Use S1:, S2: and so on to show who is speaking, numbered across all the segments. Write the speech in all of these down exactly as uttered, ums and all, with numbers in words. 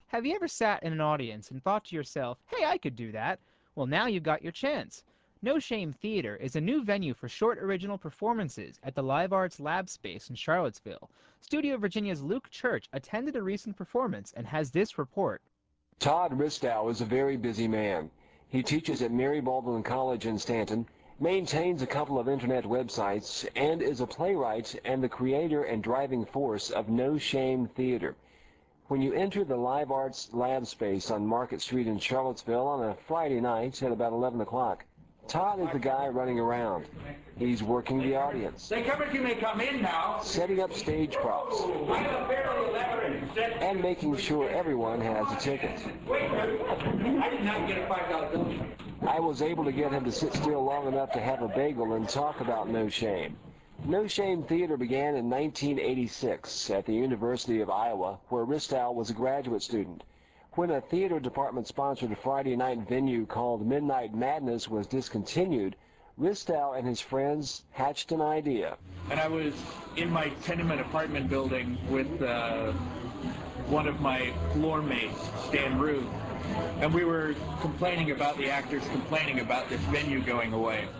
S1: Have you ever sat in an audience and thought to yourself, hey, I could do that? Well, now you've got your chance. No Shame Theater is a new venue for short original performances at the Live Arts Lab Space in Charlottesville. Studio Virginia's Luke Church attended a recent performance and has this report.
S2: Todd Ristow is a very busy man. He teaches at Mary Baldwin College in Stanton, maintains a couple of internet websites, and is a playwright and the creator and driving force of No Shame Theater. When you enter the Live Arts Lab Space on Market Street in Charlottesville on a Friday night at about eleven o'clock, Todd is the guy running around. He's working the audience.
S3: Say, Coverage, you may come in now.
S2: Setting up stage props.
S3: I got a fairly elaborate set.
S2: And making sure everyone has a ticket.
S3: Wait a minute. I did not get a five dollar bill.
S2: I was able to get him to sit still long enough to have a bagel and talk about No Shame. No Shame Theater began in nineteen eighty-six at the University of Iowa, where Ristow was a graduate student. When a theater department-sponsored Friday night venue called Midnight Madness was discontinued, Ristow and his friends hatched an idea.
S4: And I was in my tenement apartment building with uh, one of my floor mates, Stan Ruth, and we were complaining about the actors complaining about this venue going away.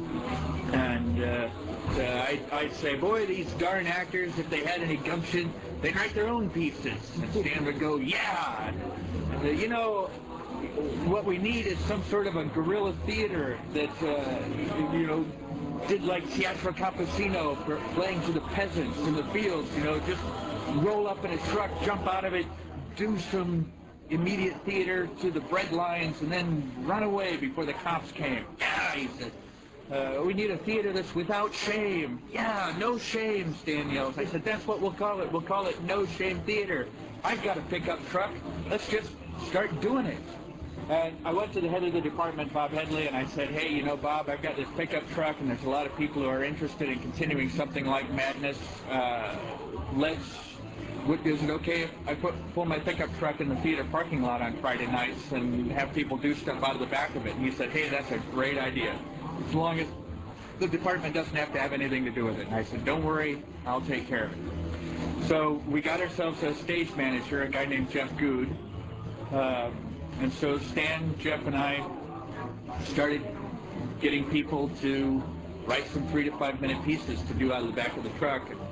S4: And uh, uh, I, I'd say, boy, these darn actors, if they had any gumption, they'd write their own pieces. And Stan would go, yeah, uh, you know, what we need is some sort of a guerrilla theater that, uh, you know, did like Teatro Campesino, for playing to the peasants in the fields, you know, just roll up in a truck, jump out of it, do some immediate theater to the bread lines, and then run away before the cops came. Yeah, he said. Uh, we need a theater that's without shame. Yeah, no shame, Stan yells. I said, that's what we'll call it. We'll call it No Shame Theater. I've got a pickup truck. Let's just start doing it. And I went to the head of the department, Bob Headley, and I said, hey, you know, Bob, I've got this pickup truck, and there's a lot of people who are interested in continuing something like Madness. Uh, let's, is it okay if I put, pull my pickup truck in the theater parking lot on Friday nights and have people do stuff out of the back of it? And he said, hey, that's a great idea, as long as the department doesn't have to have anything to do with it. And I said, don't worry, I'll take care of it. So we got ourselves a stage manager, a guy named Jeff Good. Uh, and so Stan, Jeff, and I started getting people to write some three to five minute pieces to do out of the back of the truck. And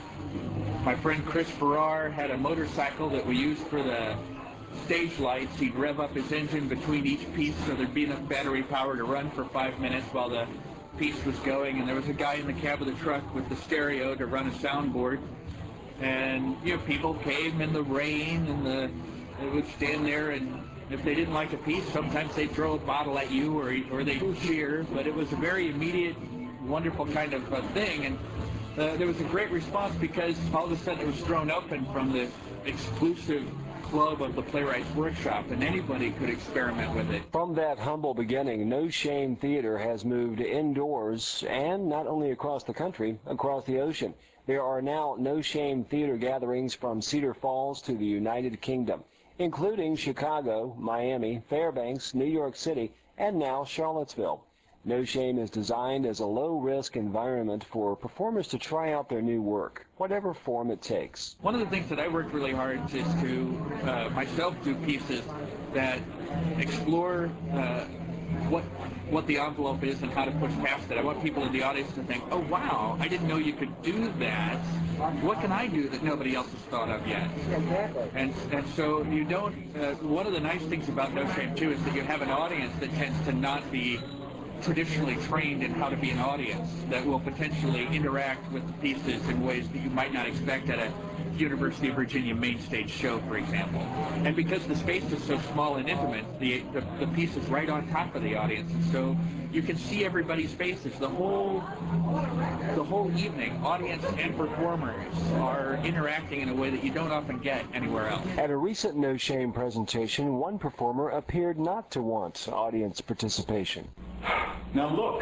S4: my friend Chris Farrar had a motorcycle that we used for the stage lights. He'd rev up his engine between each piece so there'd be enough battery power to run for five minutes while the piece was going. And there was a guy in the cab of the truck with the stereo to run a soundboard. And, you know, people came in the rain, and the, they would stand there, and if they didn't like a piece, sometimes they'd throw a bottle at you, or, or they'd cheer. But it was a very immediate, wonderful kind of uh, thing. And uh, there was a great response because all of a sudden it was thrown open from the exclusive club of the Playwrights Workshop, and anybody could experiment with it.
S2: From that humble beginning, No Shame Theater has moved indoors, and not only across the country, across the ocean. There are now No Shame Theater gatherings from Cedar Falls to the United Kingdom, including Chicago, Miami, Fairbanks, New York City, and now Charlottesville. No Shame is designed as a low-risk environment for performers to try out their new work, whatever form it takes.
S4: One of the things that I worked really hard is to uh, myself do pieces that explore uh, what what the envelope is and how to push past it. I want people in the audience to think, oh wow, I didn't know you could do that. What can I do that nobody else has thought of yet?
S2: Exactly.
S4: And and so you don't, uh, one of the nice things about No Shame too is that you have an audience that tends to not be traditionally trained in how to be an audience, that will potentially interact with the pieces in ways that you might not expect at a University of Virginia main stage show, for example. And because the space is so small and intimate, the, the, the piece is right on top of the audience, and so you can see everybody's faces. The whole, the whole evening, audience and performers are interacting in a way that you don't often get anywhere else.
S2: At a recent No Shame presentation, one performer appeared not to want audience participation.
S5: Now look,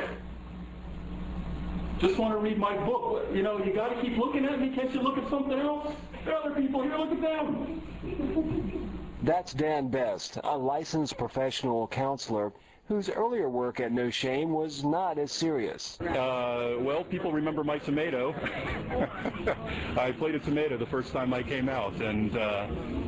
S5: just want to read my book. You know, you got to keep looking at me. Can't you look at something else? There are other people here. Look at them.
S2: That's Dan Best, a licensed professional counselor whose earlier work at No Shame was not as serious.
S6: Uh, well, people remember my tomato. I played a tomato the first time I came out, and uh,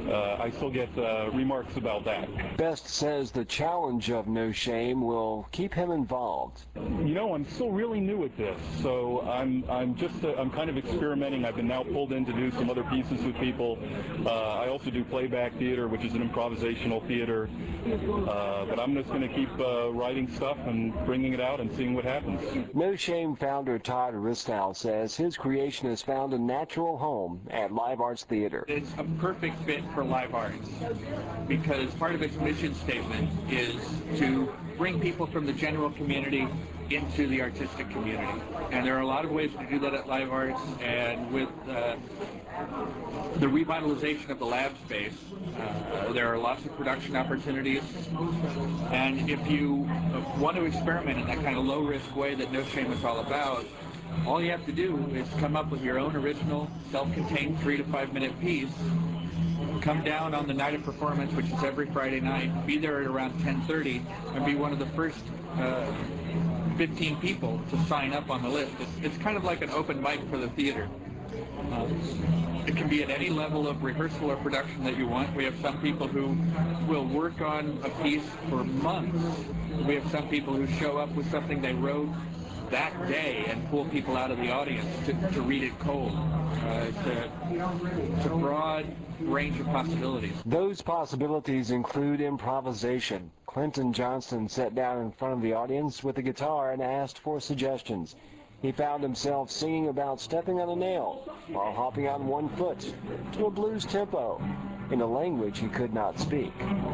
S6: uh, I still get uh, remarks about that.
S2: Best says the challenge of No Shame will keep him involved.
S6: You know, I'm still really new at this, so I'm I'm just uh, I'm kind of experimenting. I've been now pulled in to do some other pieces with people. Uh, I also do playback theater, which is an improvisational theater. Uh, but I'm just going to keep uh, writing stuff and bringing it out and seeing what happens.
S2: No Shame founder Todd Ristow says his creation has found a natural home at Live Arts Theater.
S4: It's a perfect fit for Live Arts because part of its mission statement is to bring people from the general community into the artistic community. And there are a lot of ways to do that at Live Arts, and with uh, the revitalization of the lab space, uh, there are lots of production opportunities. And if you want to experiment in that kind of low-risk way that No Shame is all about, all you have to do is come up with your own original, self-contained three to five minute piece, come down on the night of performance, which is every Friday night, be there at around ten thirty, and be one of the first uh, fifteen people to sign up on the list. It's, it's kind of like an open mic for the theater. Uh, it can be at any level of rehearsal or production that you want. We have some people who will work on a piece for months. We have some people who show up with something they wrote that day and pull people out of the audience to, to read it cold. Uh, it's, a, it's a broad range of possibilities.
S2: Those possibilities include improvisation. Clinton Johnston sat down in front of the audience with a guitar and asked for suggestions. He found himself singing about stepping on a nail while hopping on one foot to a blues tempo in a language he could not speak.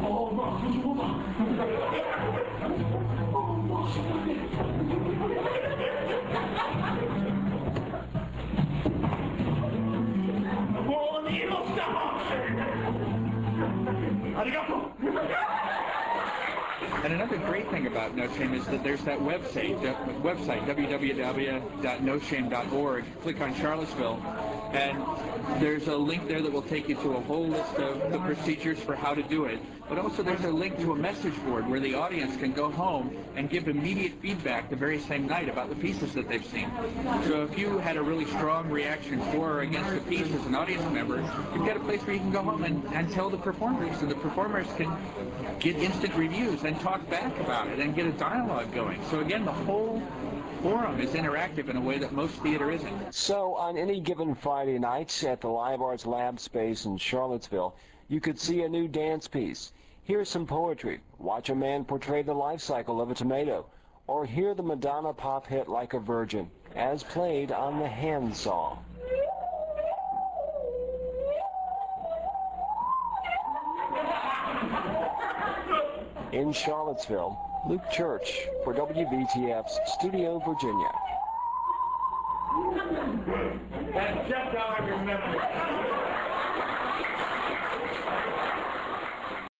S4: And another great thing about No Shame is that there's that website, website w w w dot no shame dot org. Click on Charlottesville, and there's a link there that will take you to a whole list of the procedures for how to do it. But also there's a link to a message board where the audience can go home and give immediate feedback the very same night about the pieces that they've seen. So if you had a really strong reaction for or against a piece as an audience member, you've got a place where you can go home and, and tell the performers, and the performers can get instant reviews and talk back about it and get a dialogue going. So again, the whole forum is interactive in a way that most theater isn't.
S2: So on any given Friday night at the Live Arts Lab Space in Charlottesville, you could see a new dance piece, hear some poetry, watch a man portray the life cycle of a tomato, or hear the Madonna pop hit Like a Virgin, as played on the handsaw. In Charlottesville, Luke Church for W B T F's Studio Virginia.
S3: That's just how I remember it.